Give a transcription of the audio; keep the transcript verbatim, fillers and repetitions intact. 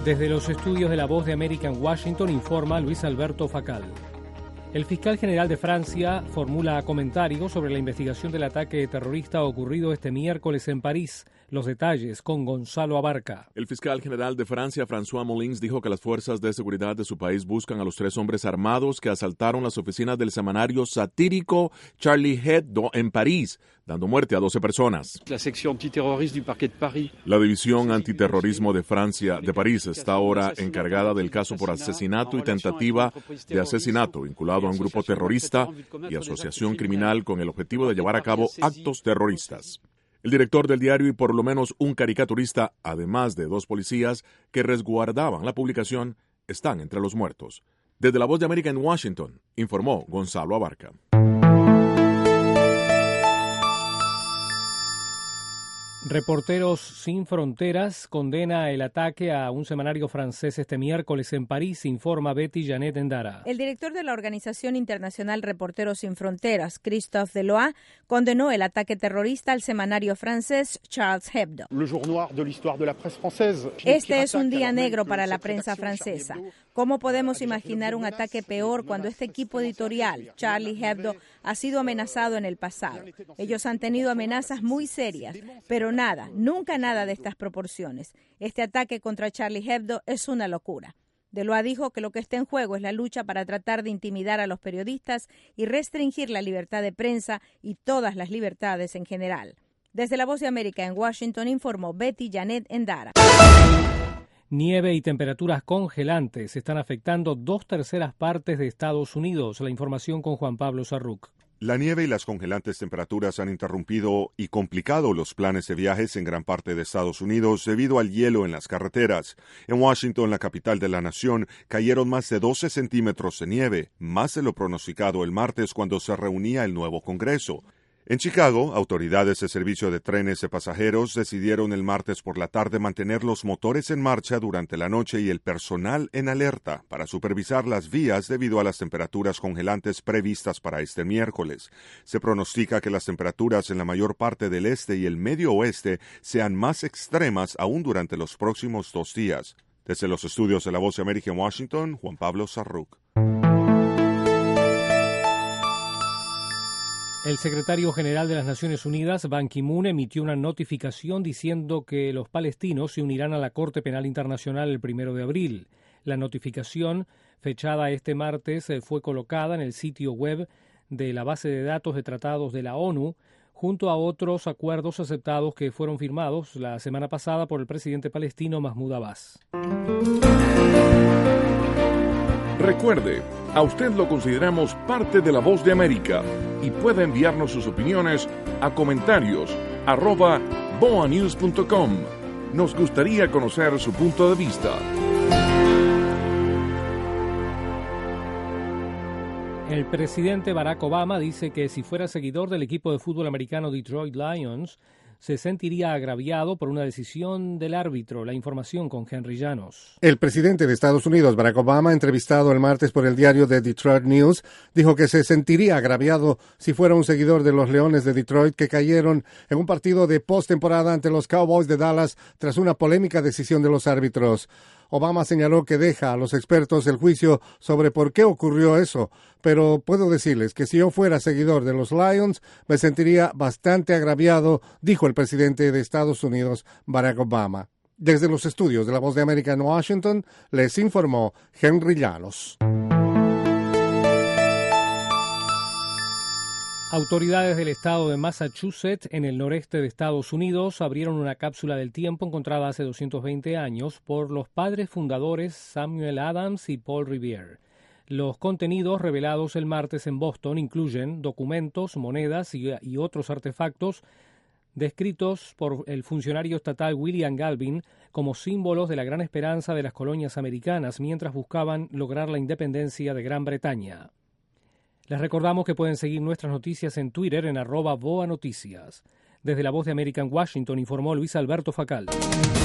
Desde los estudios de La Voz de América en Washington informa Luis Alberto Facal. El fiscal general de Francia formula comentarios sobre la investigación del ataque terrorista ocurrido este miércoles en París. Los detalles con Gonzalo Abarca. El fiscal general de Francia, François Molins, dijo que las fuerzas de seguridad de su país buscan a los tres hombres armados que asaltaron las oficinas del semanario satírico Charlie Hebdo en París, dando muerte a doce personas. La sección antiterrorista del Parquet de París. La división antiterrorismo de Francia de París está ahora encargada del caso por asesinato y tentativa de asesinato vinculado a un grupo terrorista y asociación criminal con el objetivo de llevar a cabo actos terroristas. El director del diario y por lo menos un caricaturista, además de dos policías que resguardaban la publicación, están entre los muertos. Desde La Voz de América en Washington, informó Gonzalo Abarca. Reporteros Sin Fronteras condena el ataque a un semanario francés este miércoles en París, informa Betty Janet Endara. El director de la Organización Internacional Reporteros Sin Fronteras, Christophe Deloy, condenó el ataque terrorista al semanario francés Charles Hebdo. Este es un día negro para la prensa francesa. ¿Cómo podemos imaginar un ataque peor cuando este equipo editorial, Charlie Hebdo, ha sido amenazado en el pasado? Ellos han tenido amenazas muy serias, pero nada, nunca nada de estas proporciones. Este ataque contra Charlie Hebdo es una locura. Deloy dijo que lo que está en juego es la lucha para tratar de intimidar a los periodistas y restringir la libertad de prensa y todas las libertades en general. Desde La Voz de América en Washington informó Betty Janet Endara. Nieve y temperaturas congelantes están afectando dos terceras partes de Estados Unidos. La información con Juan Pablo Sarruc. La nieve y las congelantes temperaturas han interrumpido y complicado los planes de viajes en gran parte de Estados Unidos debido al hielo en las carreteras. En Washington, la capital de la nación, cayeron más de doce centímetros de nieve, más de lo pronosticado el martes cuando se reunía el nuevo Congreso. En Chicago, autoridades de servicio de trenes de pasajeros decidieron el martes por la tarde mantener los motores en marcha durante la noche y el personal en alerta para supervisar las vías debido a las temperaturas congelantes previstas para este miércoles. Se pronostica que las temperaturas en la mayor parte del este y el medio oeste sean más extremas aún durante los próximos dos días. Desde los estudios de La Voz de América en Washington, Juan Pablo Sarruc. El secretario general de las Naciones Unidas, Ban Ki-moon, emitió una notificación diciendo que los palestinos se unirán a la Corte Penal Internacional el primero de abril. La notificación, fechada este martes, fue colocada en el sitio web de la base de datos de tratados de la ONU, junto a otros acuerdos aceptados que fueron firmados la semana pasada por el presidente palestino Mahmoud Abbas. Recuerde, a usted lo consideramos parte de La Voz de América y puede enviarnos sus opiniones a comentarios arroba boanews punto com. Nos gustaría conocer su punto de vista. El presidente Barack Obama dice que si fuera seguidor del equipo de fútbol americano Detroit Lions, se sentiría agraviado por una decisión del árbitro. La información con Henry Llanos. El presidente de Estados Unidos, Barack Obama, entrevistado el martes por el diario The Detroit News, dijo que se sentiría agraviado si fuera un seguidor de los Leones de Detroit que cayeron en un partido de postemporada ante los Cowboys de Dallas tras una polémica decisión de los árbitros. Obama señaló que deja a los expertos el juicio sobre por qué ocurrió eso, pero puedo decirles que si yo fuera seguidor de los Lions, me sentiría bastante agraviado, dijo el presidente de Estados Unidos, Barack Obama. Desde los estudios de La Voz de América en Washington, les informó Henry Llanos. Autoridades del estado de Massachusetts, en el noreste de Estados Unidos, abrieron una cápsula del tiempo encontrada hace doscientos veinte años por los padres fundadores Samuel Adams y Paul Revere. Los contenidos revelados el martes en Boston incluyen documentos, monedas y, y otros artefactos descritos por el funcionario estatal William Galvin como símbolos de la gran esperanza de las colonias americanas mientras buscaban lograr la independencia de Gran Bretaña. Les recordamos que pueden seguir nuestras noticias en Twitter en arroba boa noticias. Desde La Voz de América en Washington informó Luis Alberto Facal.